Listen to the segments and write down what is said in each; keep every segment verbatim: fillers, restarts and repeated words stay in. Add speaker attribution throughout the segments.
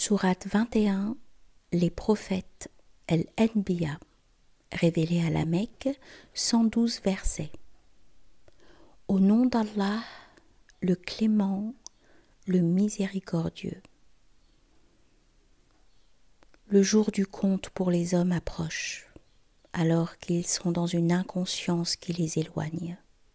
Speaker 1: Sourate vingt et un, les prophètes, El-Anbiya, révélés à la Mecque, cent douze versets. Au nom d'Allah, le clément, le miséricordieux. Le jour du compte pour les hommes approche, alors qu'ils sont dans une inconscience qui les éloigne.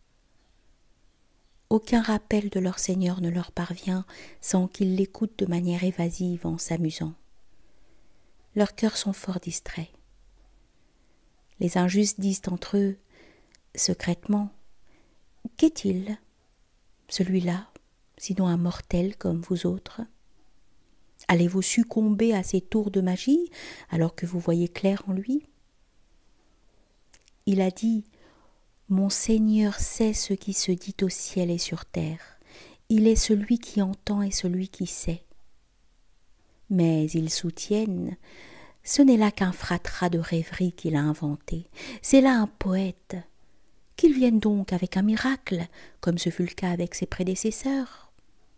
Speaker 1: Aucun rappel de leur Seigneur ne leur parvient sans qu'ils l'écoutent de manière évasive en s'amusant. Leurs cœurs sont fort distraits. Les injustes disent entre eux, secrètement, « Qu'est-il, celui-là, sinon un mortel comme vous autres ? Allez-vous succomber à ces tours de magie alors que vous voyez clair en lui ?» Il a dit, « Mon Seigneur sait ce qui se dit au ciel et sur terre. Il est celui qui entend et celui qui sait. » Mais ils soutiennent, ce n'est là qu'un fratras de rêverie qu'il a inventé. C'est là un poète. Qu'il vienne donc avec un miracle, comme ce fut le cas avec ses prédécesseurs.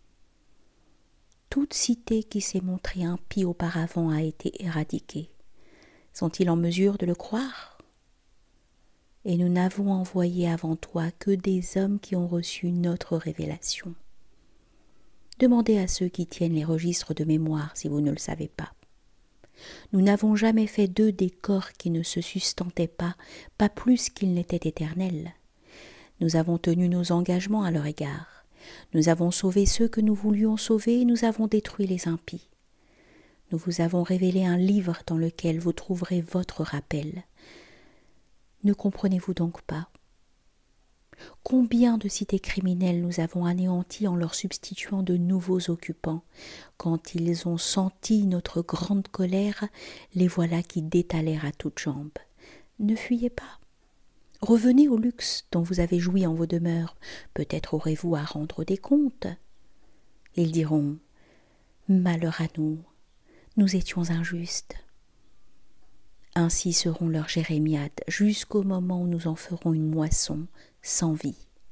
Speaker 1: Toute cité qui s'est montrée impie auparavant a été éradiquée. Sont-ils en mesure de le croire ? Et nous n'avons envoyé avant toi que des hommes qui ont reçu notre révélation. Demandez à ceux qui tiennent les registres de mémoire si vous ne le savez pas. Nous n'avons jamais fait d'eux des corps qui ne se sustentaient pas, pas plus qu'ils n'étaient éternels. Nous avons tenu nos engagements à leur égard. Nous avons sauvé ceux que nous voulions sauver et nous avons détruit les impies. Nous vous avons révélé un livre dans lequel vous trouverez votre rappel. Ne comprenez-vous donc pas ? Combien de cités criminelles nous avons anéanties en leur substituant de nouveaux occupants. Quand ils ont senti notre grande colère, les voilà qui détalèrent à toutes jambes. Ne fuyez pas. Revenez au luxe dont vous avez joui en vos demeures. Peut-être aurez-vous à rendre des comptes. Ils diront, malheur à nous, nous étions injustes. Ainsi seront leurs jérémiades jusqu'au moment où nous en ferons une moisson sans vie.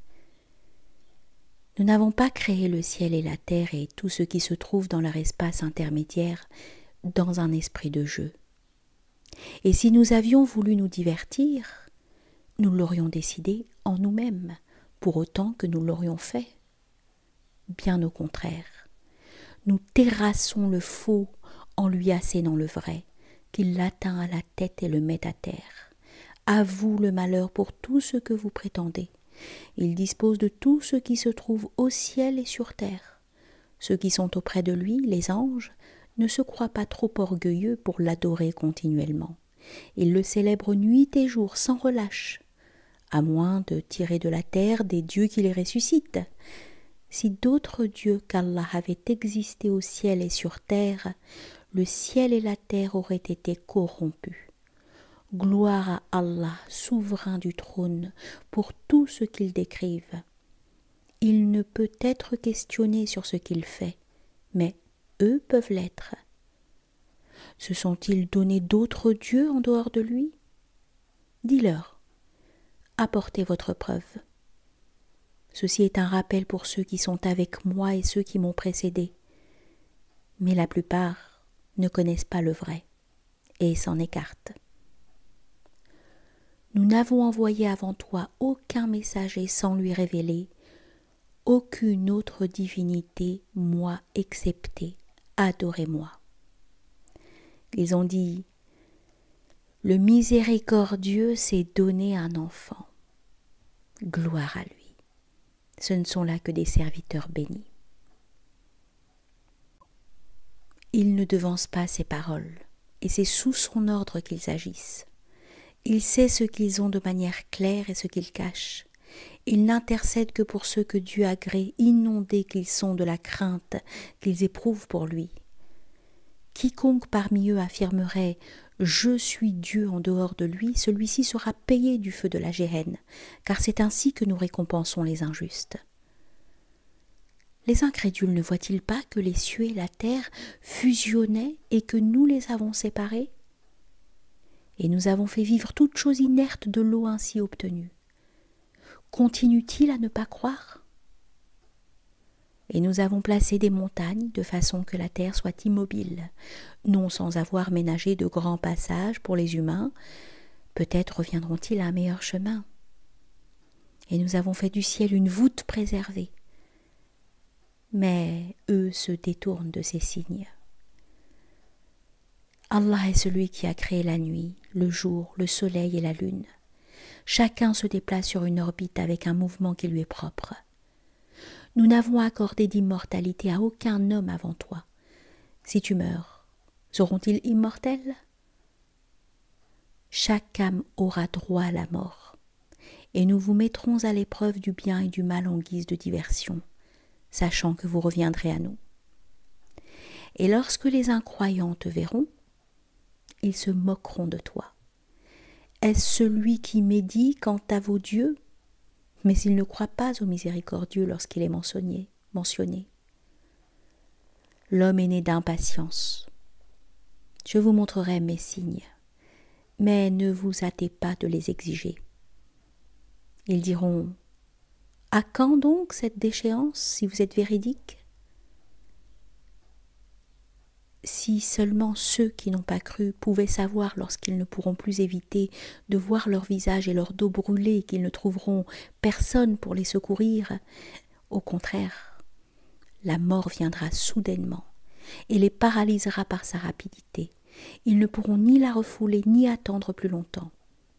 Speaker 1: Nous n'avons pas créé le ciel et la terre et tout ce qui se trouve dans leur espace intermédiaire dans un esprit de jeu. Et si nous avions voulu nous divertir, nous l'aurions décidé en nous-mêmes, pour autant que nous l'aurions fait. Bien au contraire, nous terrassons le faux en lui assénant le vrai, qu'il l'atteint à la tête et le met à terre. À vous le malheur pour tout ce que vous prétendez. Il dispose de tout ce qui se trouve au ciel et sur terre. Ceux qui sont auprès de lui, les anges, ne se croient pas trop orgueilleux pour l'adorer continuellement. Ils le célèbrent nuit et jour sans relâche, à moins de tirer de la terre des dieux qui les ressuscitent. Si d'autres dieux qu'Allah avaient existé au ciel et sur terre, le ciel et la terre auraient été corrompus. Gloire à Allah, souverain du trône, pour tout ce qu'ils décrivent. Il ne peut être questionné sur ce qu'il fait, mais eux peuvent l'être. Se sont-ils donné d'autres dieux en dehors de lui ? Dis-leur, apportez votre preuve. Ceci est un rappel pour ceux qui sont avec moi et ceux qui m'ont précédé. Mais la plupart ne connaissent pas le vrai et s'en écartent. Nous n'avons envoyé avant toi aucun messager sans lui révéler aucune autre divinité, moi excepté, adorez-moi. Ils ont dit, le miséricordieux s'est donné un enfant. Gloire à lui. Ce ne sont là que des serviteurs bénis. Il ne devance pas ses paroles, et c'est sous son ordre qu'ils agissent. Il sait ce qu'ils ont de manière claire et ce qu'ils cachent. Il n'intercède que pour ceux que Dieu agrée, inondés qu'ils sont de la crainte qu'ils éprouvent pour lui. Quiconque parmi eux affirmerait « Je suis Dieu en dehors de lui », celui-ci sera payé du feu de la géhenne, car c'est ainsi que nous récompensons les injustes. Les incrédules ne voient-ils pas que les cieux et la terre fusionnaient et que nous les avons séparés ? Et nous avons fait vivre toute chose inerte de l'eau ainsi obtenue. Continue-t-il à ne pas croire ? Et nous avons placé des montagnes de façon que la terre soit immobile, non sans avoir ménagé de grands passages pour les humains. Peut-être reviendront-ils à un meilleur chemin. Et nous avons fait du ciel une voûte préservée. Mais eux se détournent de ces signes. Allah est celui qui a créé la nuit, le jour, le soleil et la lune. Chacun se déplace sur une orbite avec un mouvement qui lui est propre. Nous n'avons accordé d'immortalité à aucun homme avant toi. Si tu meurs, seront-ils immortels? Chaque âme aura droit à la mort, et nous vous mettrons à l'épreuve du bien et du mal en guise de diversion, sachant que vous reviendrez à nous. Et lorsque les incroyants te verront, ils se moqueront de toi. Est-ce celui qui médit quant à vos dieux? Mais il ne croit pas au miséricordieux lorsqu'il est mentionné. mentionné. L'homme est né d'impatience. Je vous montrerai mes signes, mais ne vous hâtez pas de les exiger. Ils diront: à quand donc cette déchéance si vous êtes véridique? Si seulement ceux qui n'ont pas cru pouvaient savoir lorsqu'ils ne pourront plus éviter de voir leur visage et leur dos brûlés qu'ils ne trouveront personne pour les secourir, au contraire, la mort viendra soudainement et les paralysera par sa rapidité. Ils ne pourront ni la refouler ni attendre plus longtemps.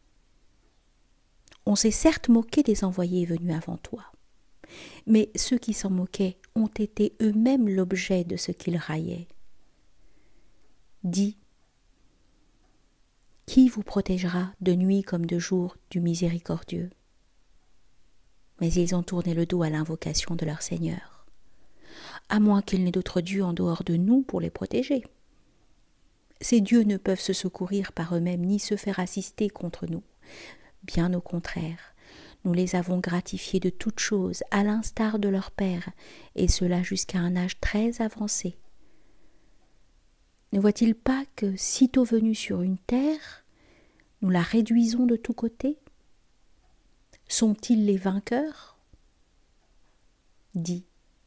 Speaker 1: On s'est certes moqué des envoyés venus avant toi, mais ceux qui s'en moquaient ont été eux-mêmes l'objet de ce qu'ils raillaient. Dis, qui vous protégera de nuit comme de jour du miséricordieux? Mais ils ont tourné le dos à l'invocation de leur Seigneur, à moins qu'il n'ait d'autres dieux en dehors de nous pour les protéger. Ces dieux ne peuvent se secourir par eux-mêmes ni se faire assister contre nous. Bien au contraire, nous les avons gratifiés de toutes choses, à l'instar de leur père, et cela jusqu'à un âge très avancé. Ne voit-il pas que, sitôt venus sur une terre, nous la réduisons de tous côtés? Sont-ils les vainqueurs? Dis,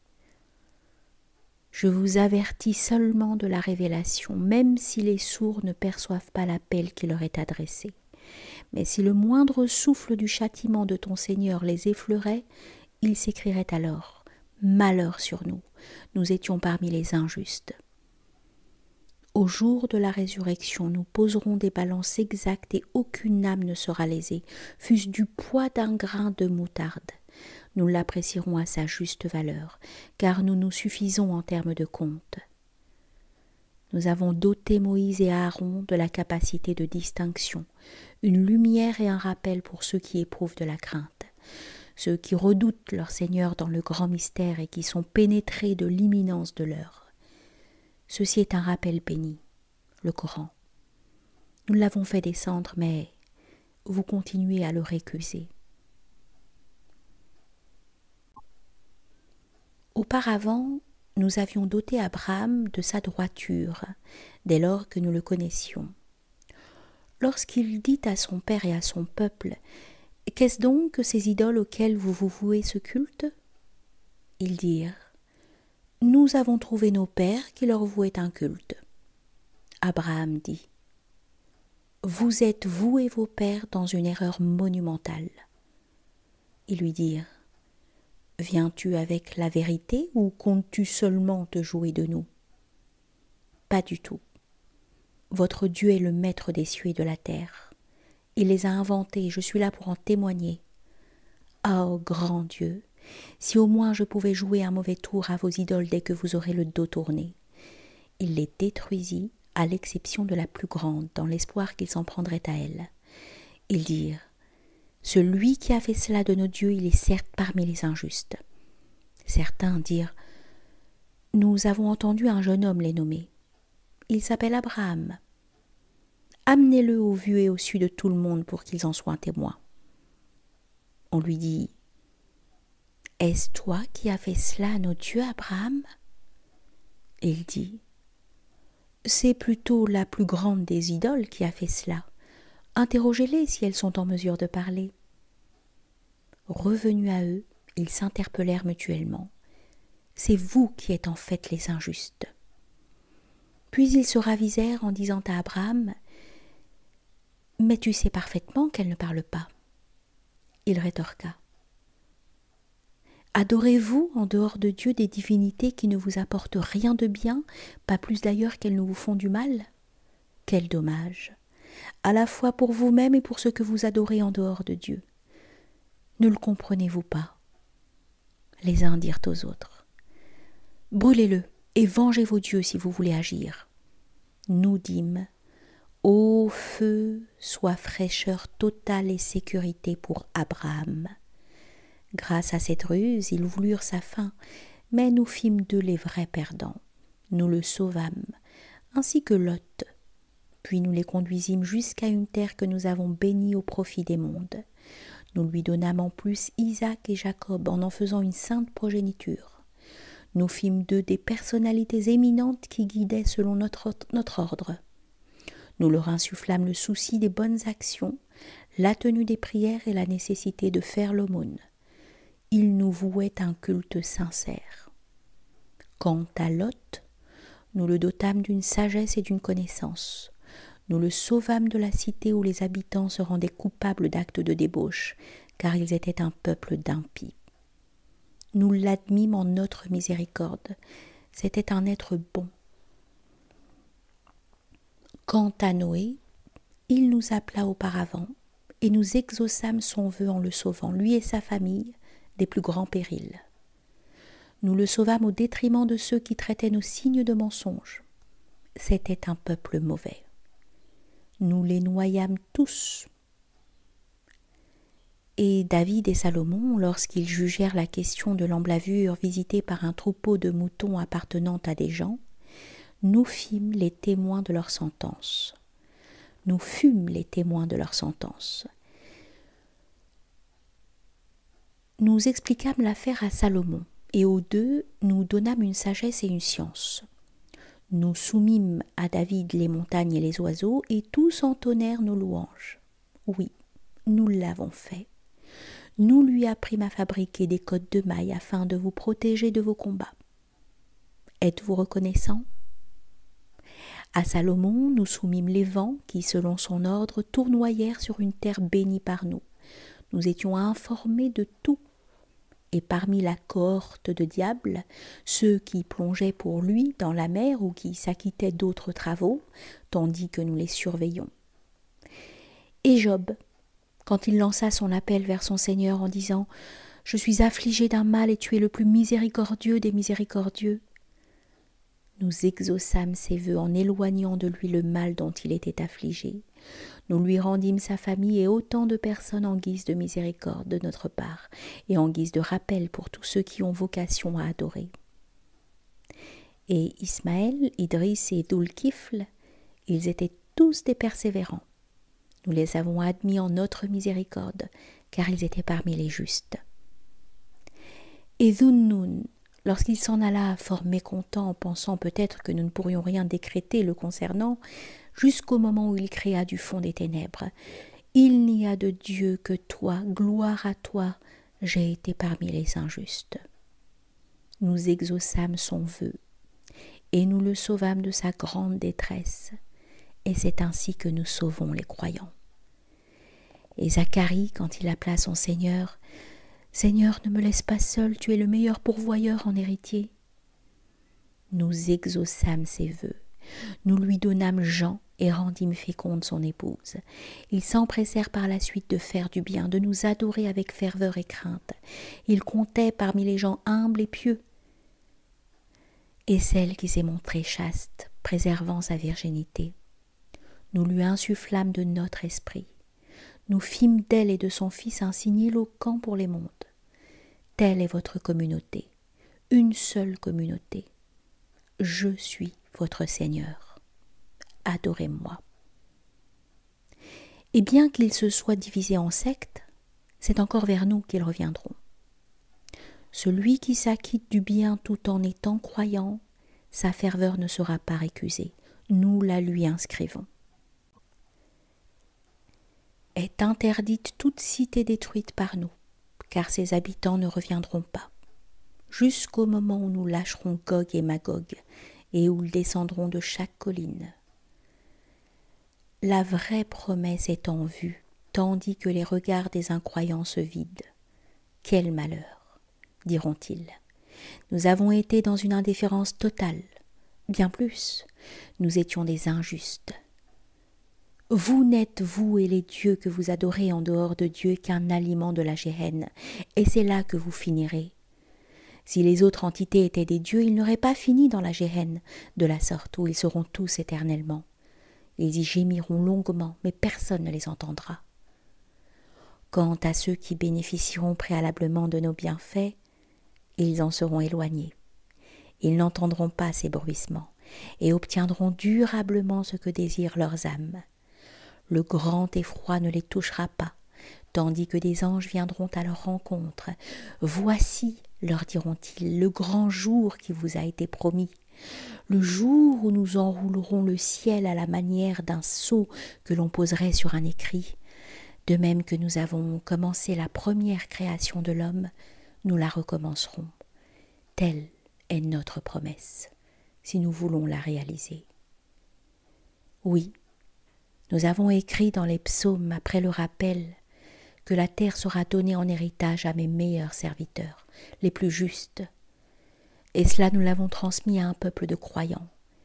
Speaker 1: je vous avertis seulement de la révélation, même si les sourds ne perçoivent pas l'appel qui leur est adressé. Mais si le moindre souffle du châtiment de ton Seigneur les effleurait, ils s'écrieraient alors: malheur sur nous, nous étions parmi les injustes. Au jour de la résurrection, nous poserons des balances exactes et aucune âme ne sera lésée, fût-ce du poids d'un grain de moutarde. Nous l'apprécierons à sa juste valeur, car nous nous suffisons en termes de compte. Nous avons doté Moïse et Aaron de la capacité de distinction, une lumière et un rappel pour ceux qui éprouvent de la crainte, ceux qui redoutent leur Seigneur dans le grand mystère et qui sont pénétrés de l'imminence de l'heure. Ceci est un rappel béni, le Coran. Nous l'avons fait descendre, mais vous continuez à le récuser. Auparavant, nous avions doté Abraham de sa droiture, dès lors que nous le connaissions. Lorsqu'il dit à son père et à son peuple: « Qu'est-ce donc que ces idoles auxquelles vous vous vouez ce culte ?» Ils dirent: « Nous avons trouvé nos pères qui leur vouaient un culte. » Abraham dit: « Vous êtes, vous et vos pères, dans une erreur monumentale. » Ils lui dirent: « Viens-tu avec la vérité ou comptes-tu seulement te jouer de nous? » Pas du tout. Votre Dieu est le maître des cieux et de la terre. Il les a inventés, je suis là pour en témoigner. Oh, grand Dieu, si au moins je pouvais jouer un mauvais tour à vos idoles dès que vous aurez le dos tourné. Il les détruisit, à l'exception de la plus grande, dans l'espoir qu'il s'en prendrait à elle. Ils dirent: « Celui qui a fait cela de nos dieux, il est certes parmi les injustes. » Certains dirent: « Nous avons entendu un jeune homme les nommer. Il s'appelle Abraham. Amenez-le au vu et au su de tout le monde pour qu'ils en soient témoins. » On lui dit: « Est-ce toi qui as fait cela à nos dieux, Abraham ?» Il dit: « C'est plutôt la plus grande des idoles qui a fait cela. Interrogez-les si elles sont en mesure de parler. » Revenus à eux, ils s'interpellèrent mutuellement. c'est vous qui êtes en fait les injustes. » Puis ils se ravisèrent en disant à Abraham, « Mais tu sais parfaitement qu'elle ne parle pas. » Il rétorqua, « Adorez-vous en dehors de Dieu des divinités qui ne vous apportent rien de bien, pas plus d'ailleurs qu'elles ne vous font du mal? Quel dommage, à la fois pour vous-même et pour ceux que vous adorez en dehors de Dieu. Ne le comprenez-vous pas ?» Les uns dirent aux autres, « Brûlez-le et vengez vos dieux si vous voulez agir. » Nous dîmes, « Ô feu, sois fraîcheur totale et sécurité pour Abraham. » Grâce à cette ruse, ils voulurent sa fin, mais nous fîmes d'eux les vrais perdants. Nous le sauvâmes, ainsi que Lot. Puis nous les conduisîmes jusqu'à une terre que nous avons bénie au profit des mondes. Nous lui donnâmes en plus Isaac et Jacob en en faisant une sainte progéniture. Nous fîmes d'eux des personnalités éminentes qui guidaient selon notre, notre ordre. Nous leur insufflâmes le souci des bonnes actions, la tenue des prières et la nécessité de faire l'aumône. Ils nous vouaient un culte sincère. Quant à Lot, nous le dotâmes d'une sagesse et d'une connaissance. Nous le sauvâmes de la cité où les habitants se rendaient coupables d'actes de débauche, car ils étaient un peuple d'impies. Nous l'admîmes en notre miséricorde. C'était un être bon. Quant à Noé, il nous appela auparavant, et nous exaucâmes son vœu en le sauvant, lui et sa famille, des plus grands périls. Nous le sauvâmes au détriment de ceux qui traitaient nos signes de mensonges. C'était un peuple mauvais. Nous les noyâmes tous. Et David et Salomon, lorsqu'ils jugèrent la question de l'emblavure visitée par un troupeau de moutons appartenant à des gens, nous fîmes les témoins de leur sentence. Nous fûmes les témoins de leur sentence. Nous expliquâmes l'affaire à Salomon, et aux deux, nous donnâmes une sagesse et une science. Nous soumîmes à David les montagnes et les oiseaux, et tous entonnèrent nos louanges. Oui, nous l'avons fait. Nous lui apprîmes à fabriquer des cottes de mailles afin de vous protéger de vos combats. Êtes-vous reconnaissant? À Salomon, nous soumîmes les vents qui, selon son ordre, tournoyèrent sur une terre bénie par nous. Nous étions informés de tout. Et parmi la cohorte de diables, ceux qui plongeaient pour lui dans la mer ou qui s'acquittaient d'autres travaux, tandis que nous les surveillions. Et Job, quand il lança son appel vers son Seigneur en disant « Je suis affligé d'un mal et tu es le plus miséricordieux des miséricordieux », nous exaucâmes ses vœux en éloignant de lui le mal dont il était affligé. Nous lui rendîmes sa famille et autant de personnes en guise de miséricorde de notre part et en guise de rappel pour tous ceux qui ont vocation à adorer. Et Ismaël, Idriss et Dhul-Kifl, ils étaient tous des persévérants. Nous les avons admis en notre miséricorde, car ils étaient parmi les justes. Et Dhunnun, lorsqu'il s'en alla fort mécontent, pensant peut-être que nous ne pourrions rien décréter le concernant, jusqu'au moment où il créa du fond des ténèbres. Il n'y a de Dieu que toi, gloire à toi, j'ai été parmi les injustes. Nous exaucâmes son vœu, et nous le sauvâmes de sa grande détresse, et c'est ainsi que nous sauvons les croyants. Et Zacharie, quand il appela son Seigneur, « Seigneur, ne me laisse pas seul, tu es le meilleur pourvoyeur en héritier. » Nous exaucâmes ses vœux. Nous lui donnâmes Jean et rendîmes féconde son épouse. Ils s'empressèrent par la suite de faire du bien, de nous adorer avec ferveur et crainte. Ils comptaient parmi les gens humbles et pieux. Et celle qui s'est montrée chaste, préservant sa virginité, nous lui insufflâmes de notre esprit. Nous fîmes d'elle et de son fils un signe éloquent pour les mondes. Telle est votre communauté, une seule communauté. Je suis votre Seigneur. Adorez-moi. Et bien qu'ils se soient divisés en sectes, c'est encore vers nous qu'ils reviendront. Celui qui s'acquitte du bien tout en étant croyant, sa ferveur ne sera pas récusée. Nous la lui inscrivons. Est interdite toute cité détruite par nous, car ses habitants ne reviendront pas. jusqu'au moment où nous lâcherons Gog et Magog et où ils descendront de chaque colline. La vraie promesse est en vue, tandis que les regards des incroyants se vident. Quel malheur, diront-ils. Nous avons été dans une indifférence totale. Bien plus, nous étions des injustes. Vous n'êtes, vous et les dieux que vous adorez en dehors de Dieu, qu'un aliment de la géhenne, et c'est là que vous finirez. Si les autres entités étaient des dieux, ils n'auraient pas fini dans la géhenne, de la sorte où ils seront tous éternellement. Ils y gémiront longuement, mais personne ne les entendra. Quant à ceux qui bénéficieront préalablement de nos bienfaits, ils en seront éloignés. Ils n'entendront pas ces bruissements et obtiendront durablement ce que désirent leurs âmes. Le grand effroi ne les touchera pas, tandis que des anges viendront à leur rencontre. « Voici, leur diront-ils, le grand jour qui vous a été promis, le jour où nous enroulerons le ciel à la manière d'un sceau que l'on poserait sur un écrit. De même que nous avons commencé la première création de l'homme, nous la recommencerons. Telle est notre promesse, si nous voulons la réaliser. » Oui, nous avons écrit dans les psaumes, après le rappel, que la terre sera donnée en héritage à mes meilleurs serviteurs, les plus justes. Et cela, nous l'avons transmis à un peuple de croyants.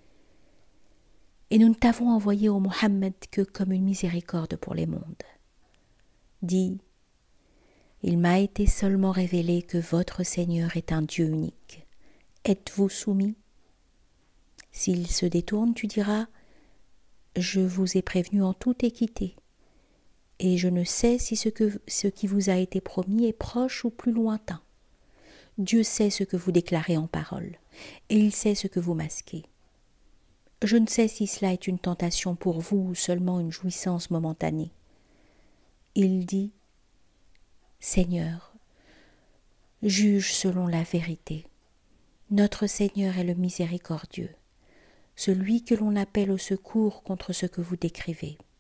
Speaker 1: Et nous ne t'avons envoyé au Mohammed que comme une miséricorde pour les mondes. Dis, il m'a été seulement révélé que votre Seigneur est un Dieu unique. Êtes-vous soumis? S'il se détourne, tu diras, je vous ai prévenu en toute équité, et je ne sais si ce, que, ce qui vous a été promis est proche ou plus lointain. Dieu sait ce que vous déclarez en parole, et il sait ce que vous masquez. Je ne sais si cela est une tentation pour vous ou seulement une jouissance momentanée. Il dit, Seigneur, juge selon la vérité. Notre Seigneur est le miséricordieux, celui que l'on appelle au secours contre ce que vous décrivez.